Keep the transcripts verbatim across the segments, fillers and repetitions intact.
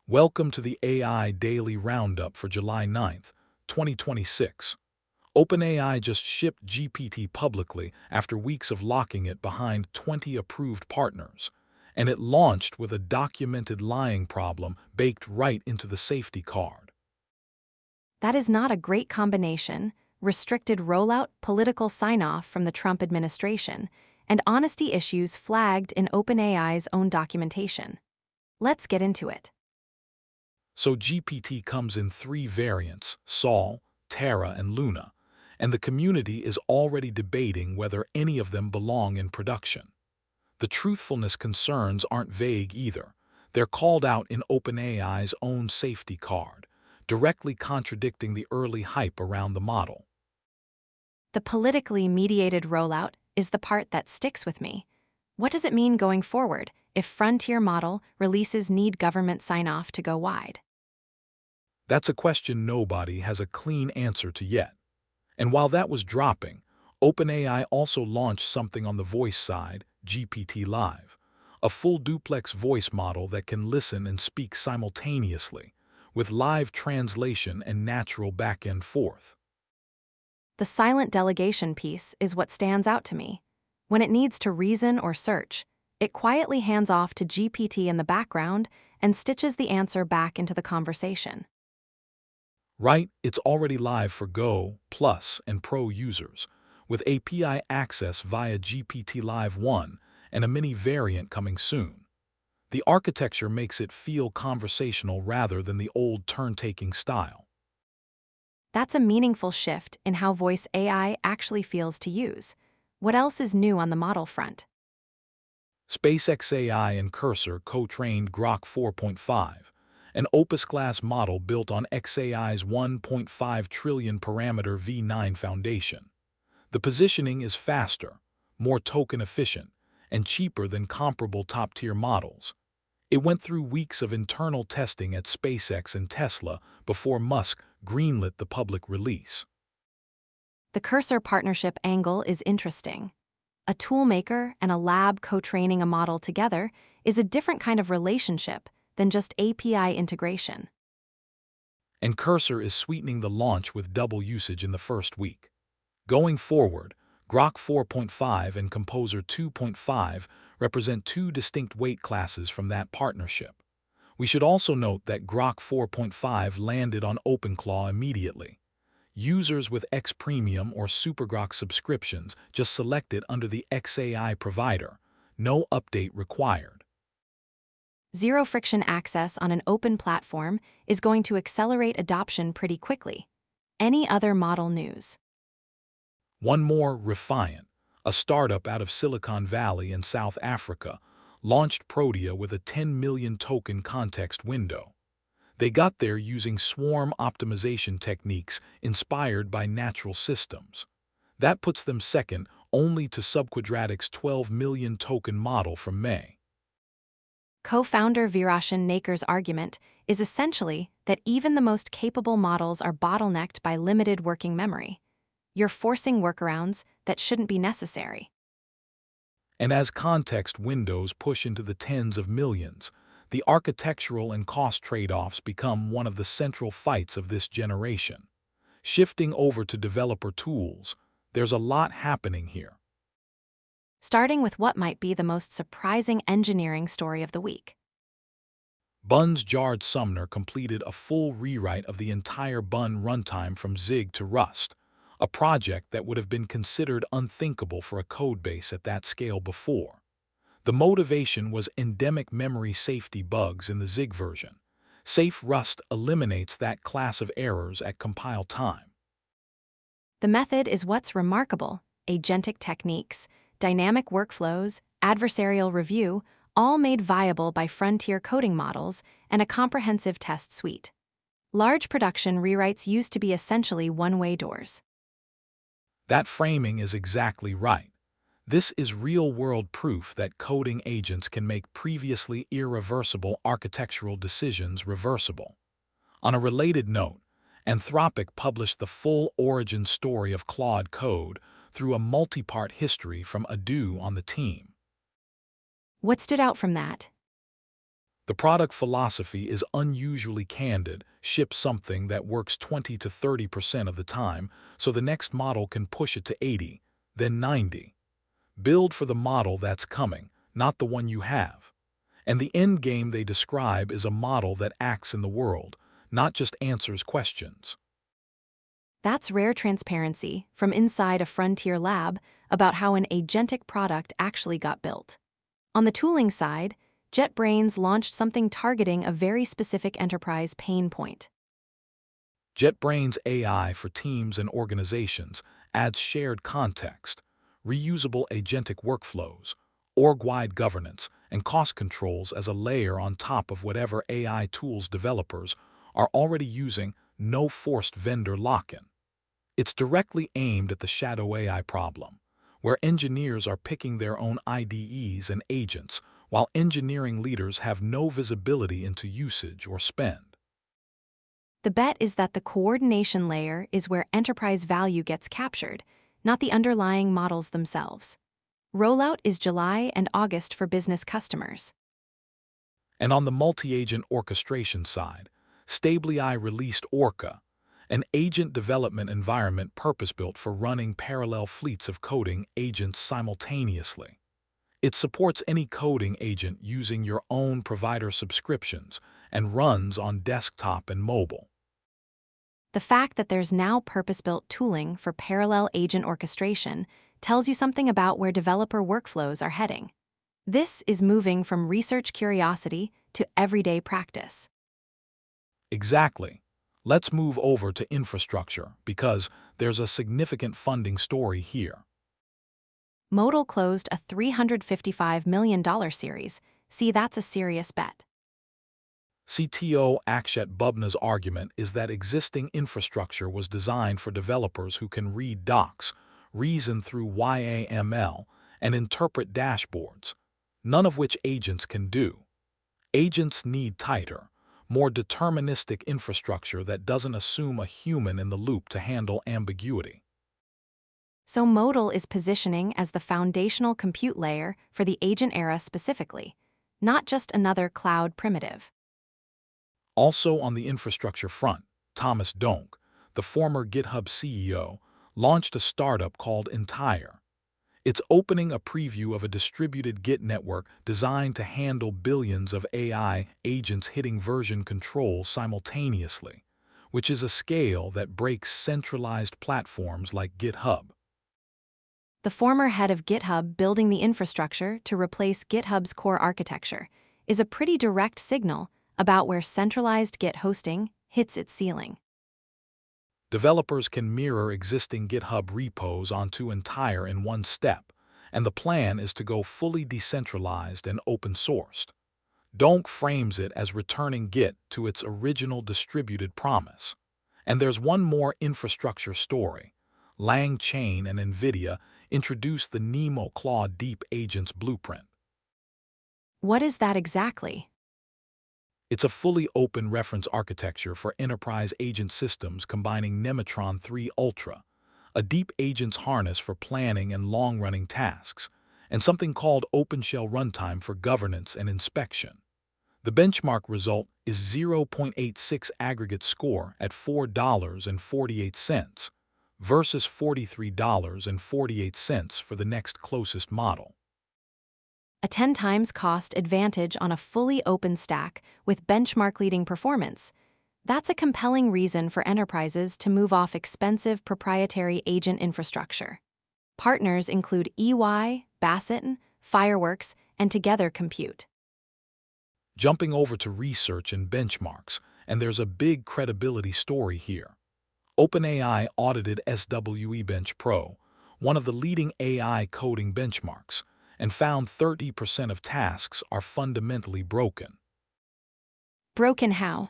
Welcome to the A I Daily Roundup for July ninth, twenty twenty-six. OpenAI just shipped G P T publicly after weeks of locking it behind twenty approved partners, and it launched with a documented lying problem baked right into the safety card. That is not a great combination: restricted rollout, political sign-off from the Trump administration, and honesty issues flagged in OpenAI's own documentation. Let's get into it. So G P T comes in three variants: Sol, Terra, and Luna, and the community is already debating whether any of them belong in production. The truthfulness concerns aren't vague either. They're called out in OpenAI's own safety card, directly contradicting the early hype around the model. The politically mediated rollout is the part that sticks with me. What does it mean going forward if frontier model releases need government sign-off to go wide? That's a question nobody has a clean answer to yet. And while that was dropping, OpenAI also launched something on the voice side, G P T Live, a full duplex voice model that can listen and speak simultaneously, with live translation and natural back and forth. The silent delegation piece is what stands out to me. When it needs to reason or search, it quietly hands off to G P T in the background and stitches the answer back into the conversation. Right, it's already live for Go, Plus, and Pro users, with A P I access via G P T Live one and a mini variant coming soon. The architecture makes it feel conversational rather than the old turn-taking style. That's a meaningful shift in how voice A I actually feels to use. What else is new on the model front? SpaceX A I and Cursor co-trained Grok four point five, an Opus-class model built on X A I's one point five trillion parameter V nine foundation. The positioning is faster, more token-efficient, and cheaper than comparable top-tier models. It went through weeks of internal testing at SpaceX and Tesla before Musk greenlit the public release. The Cursor partnership angle is interesting. A toolmaker and a lab co-training a model together is a different kind of relationship than just A P I integration. And Cursor is sweetening the launch with double usage in the first week. Going forward, Grok four point five and Composer two point five represent two distinct weight classes from that partnership. We should also note that Grok four point five landed on OpenClaw immediately. Users with X Premium or SuperGrok subscriptions just select it under the X A I provider. No update required. Zero-friction access on an open platform is going to accelerate adoption pretty quickly. Any other model news? One more, Refiant, a startup out of Silicon Valley in South Africa, launched Protea with a ten million token context window. They got there using swarm optimization techniques inspired by natural systems. That puts them second only to Subquadratic's twelve million token model from May. Co-founder Viroshan Naker's argument is essentially that even the most capable models are bottlenecked by limited working memory. You're forcing workarounds that shouldn't be necessary. And as context windows push into the tens of millions, the architectural and cost trade-offs become one of the central fights of this generation. Shifting over to developer tools, there's a lot happening here. Starting with what might be the most surprising engineering story of the week. Bun's Jared Sumner completed a full rewrite of the entire Bun runtime from Zig to Rust, a project that would have been considered unthinkable for a codebase at that scale before. The motivation was endemic memory safety bugs in the Zig version. Safe Rust eliminates that class of errors at compile time. The method is what's remarkable: agentic techniques, dynamic workflows, adversarial review, all made viable by frontier coding models and a comprehensive test suite. Large production rewrites used to be essentially one-way doors. That framing is exactly right. This is real-world proof that coding agents can make previously irreversible architectural decisions reversible. On a related note, Anthropic published the full origin story of Claude Code through a multi-part history from Adu on the team. What stood out from that? The product philosophy is unusually candid: ship something that works twenty to thirty percent of the time so the next model can push it to eighty, then ninety. Build for the model that's coming, not the one you have. And the end game they describe is a model that acts in the world, not just answers questions. That's rare transparency from inside a frontier lab about how an agentic product actually got built. On the tooling side, JetBrains launched something targeting a very specific enterprise pain point. JetBrains A I for teams and organizations adds shared context, reusable agentic workflows, org-wide governance, and cost controls as a layer on top of whatever A I tools developers are already using. No forced vendor lock-in. It's directly aimed at the shadow A I problem, where engineers are picking their own I D Es and agents, while engineering leaders have no visibility into usage or spend. The bet is that the coordination layer is where enterprise value gets captured, not the underlying models themselves. Rollout is July and August for business customers. And on the multi-agent orchestration side, StableAI released Orca, an agent development environment purpose-built for running parallel fleets of coding agents simultaneously. It supports any coding agent using your own provider subscriptions and runs on desktop and mobile. The fact that there's now purpose-built tooling for parallel agent orchestration tells you something about where developer workflows are heading. This is moving from research curiosity to everyday practice. Exactly. Let's move over to infrastructure because there's a significant funding story here. Modal closed a three hundred fifty-five million dollars series. See, that's a serious bet. C T O Akshat Bubna's argument is that existing infrastructure was designed for developers who can read docs, reason through Y A M L, and interpret dashboards, none of which agents can do. Agents need tighter, more deterministic infrastructure that doesn't assume a human in the loop to handle ambiguity. So Modal is positioning as the foundational compute layer for the agent era specifically, not just another cloud primitive. Also on the infrastructure front, Thomas Dohnke, the former GitHub C E O, launched a startup called Entire. It's opening a preview of a distributed Git network designed to handle billions of A I agents hitting version control simultaneously, which is a scale that breaks centralized platforms like GitHub. The former head of GitHub building the infrastructure to replace GitHub's core architecture is a pretty direct signal about where centralized Git hosting hits its ceiling. Developers can mirror existing GitHub repos onto Entire in one step, and the plan is to go fully decentralized and open-sourced. Dohnke frames it as returning Git to its original distributed promise. And there's one more infrastructure story. LangChain and NVIDIA introduced the NeMo Claude Deep Agents blueprint. What is that exactly? It's a fully open reference architecture for enterprise agent systems combining Nematron three Ultra, a deep agents harness for planning and long-running tasks, and something called OpenShell Runtime for governance and inspection. The benchmark result is zero point eight six aggregate score at four dollars and forty-eight cents versus forty-three dollars and forty-eight cents for the next closest model. A ten times cost advantage on a fully open stack with benchmark-leading performance. That's a compelling reason for enterprises to move off expensive proprietary agent infrastructure. Partners include E Y, Bassett, Fireworks, and Together Compute. Jumping over to research and benchmarks, and there's a big credibility story here. OpenAI audited S W E Bench Pro, one of the leading A I coding benchmarks, and found thirty percent of tasks are fundamentally broken. Broken how?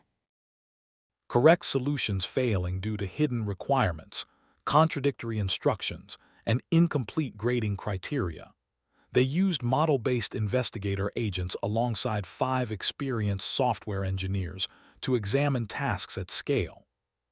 Correct solutions failing due to hidden requirements, contradictory instructions, and incomplete grading criteria. They used model-based investigator agents alongside five experienced software engineers to examine tasks at scale.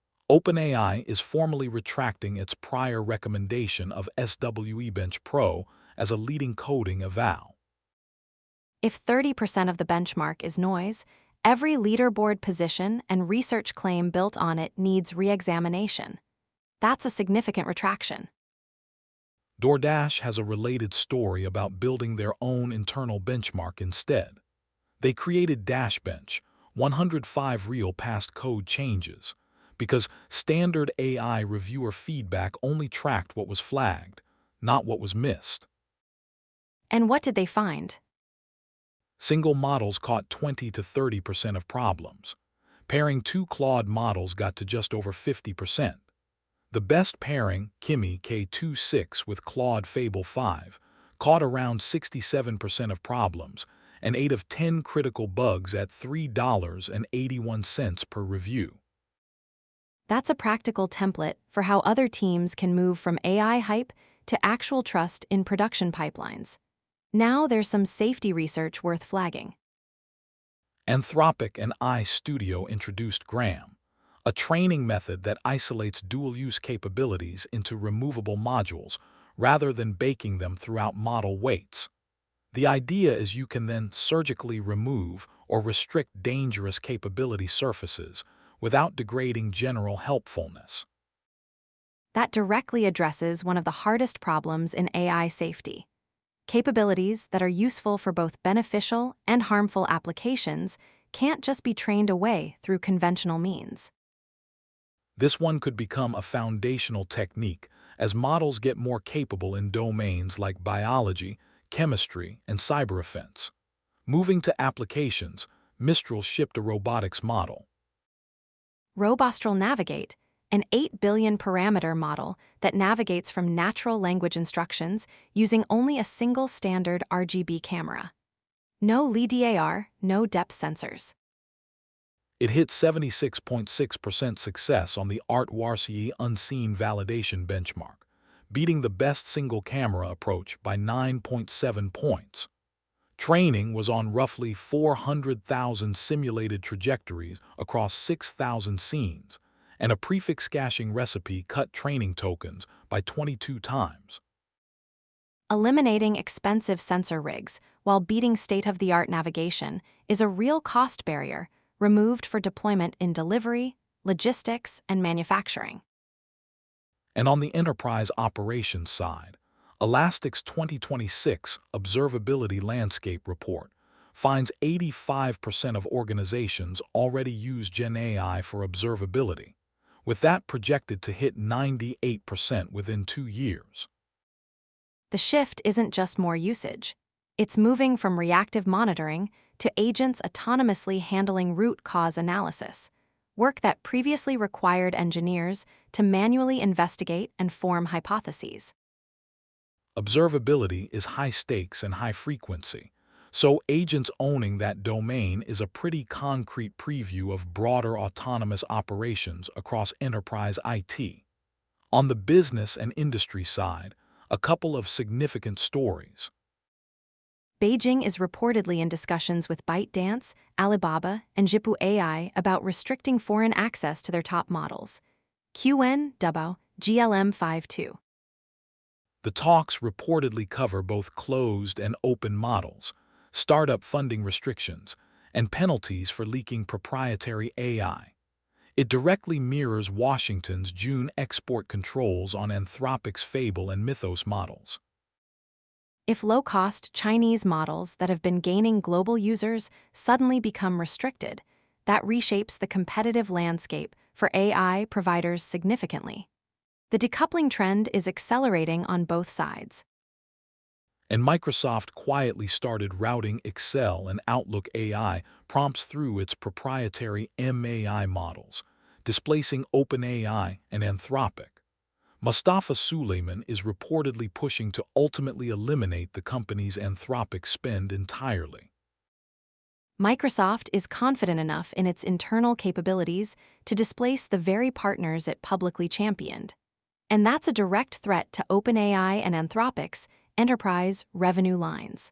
OpenAI is formally retracting its prior recommendation of S W E Bench Pro as a leading coding eval. If thirty percent of the benchmark is noise, every leaderboard position and research claim built on it needs re-examination. That's a significant retraction. DoorDash has a related story about building their own internal benchmark instead. They created DashBench, one hundred five real past code changes, because standard A I reviewer feedback only tracked what was flagged, not what was missed. And what did they find? Single models caught twenty to thirty percent of problems. Pairing two Claude models got to just over fifty percent. The best pairing, Kimi K twenty-six with Claude Fable five, caught around sixty-seven percent of problems and eight of ten critical bugs at three dollars and eighty-one cents per review. That's a practical template for how other teams can move from A I hype to actual trust in production pipelines. Now there's some safety research worth flagging. Anthropic and iStudio introduced GRAM, a training method that isolates dual-use capabilities into removable modules rather than baking them throughout model weights. The idea is you can then surgically remove or restrict dangerous capability surfaces without degrading general helpfulness. That directly addresses one of the hardest problems in A I safety. Capabilities that are useful for both beneficial and harmful applications can't just be trained away through conventional means. This one could become a foundational technique as models get more capable in domains like biology, chemistry, and cyber offense. Moving to applications, Mistral shipped a robotics model. Robostral Navigate, an eight billion parameter model that navigates from natural language instructions using only a single standard R G B camera. No LiDAR, no depth sensors. It hit seventy-six point six percent success on the ART-WARCE Unseen Validation benchmark, beating the best single-camera approach by nine point seven points. Training was on roughly four hundred thousand simulated trajectories across six thousand scenes, and a prefix caching recipe cut training tokens by twenty-two times. Eliminating expensive sensor rigs while beating state-of-the-art navigation is a real cost barrier removed for deployment in delivery, logistics, and manufacturing. And on the enterprise operations side, Elastic's twenty twenty-six Observability Landscape Report finds eighty-five percent of organizations already use Gen A I for observability, with that projected to hit ninety-eight percent within two years. The shift isn't just more usage. It's moving from reactive monitoring to agents autonomously handling root cause analysis, work that previously required engineers to manually investigate and form hypotheses. Observability is high stakes and high frequency, so agents owning that domain is a pretty concrete preview of broader autonomous operations across enterprise I T. On the business and industry side, a couple of significant stories. Beijing is reportedly in discussions with ByteDance, Alibaba, and Zhipu A I about restricting foreign access to their top models. Q N Dubao, G L M fifty-two. The talks reportedly cover both closed and open models, startup funding restrictions, and penalties for leaking proprietary A I. It directly mirrors Washington's June export controls on Anthropic's Fable and Mythos models. If low-cost Chinese models that have been gaining global users suddenly become restricted, that reshapes the competitive landscape for A I providers significantly. The decoupling trend is accelerating on both sides. And Microsoft quietly started routing Excel and Outlook A I prompts through its proprietary M A I models, displacing OpenAI and Anthropic. Mustafa Suleyman is reportedly pushing to ultimately eliminate the company's Anthropic spend entirely. Microsoft is confident enough in its internal capabilities to displace the very partners it publicly championed. And that's a direct threat to OpenAI and Anthropic's enterprise revenue lines.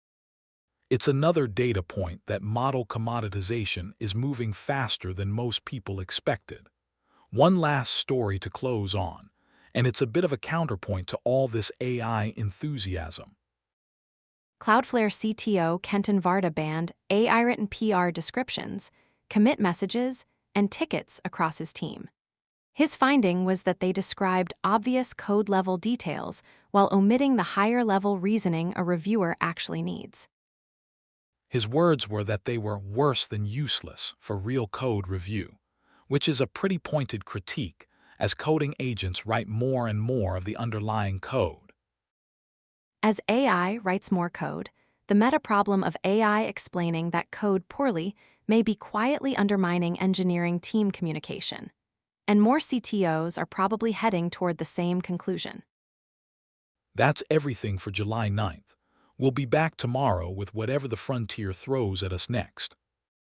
It's another data point that model commoditization is moving faster than most people expected. One last story to close on, and it's a bit of a counterpoint to all this A I enthusiasm. Cloudflare C T O Kenton Varda banned A I-written P R descriptions, commit messages, and tickets across his team. His finding was that they described obvious code-level details while omitting the higher-level reasoning a reviewer actually needs. His words were that they were worse than useless for real code review, which is a pretty pointed critique as coding agents write more and more of the underlying code. As A I writes more code, the meta-problem of A I explaining that code poorly may be quietly undermining engineering team communication. And more C T Os are probably heading toward the same conclusion. That's everything for July ninth. We'll be back tomorrow with whatever the frontier throws at us next.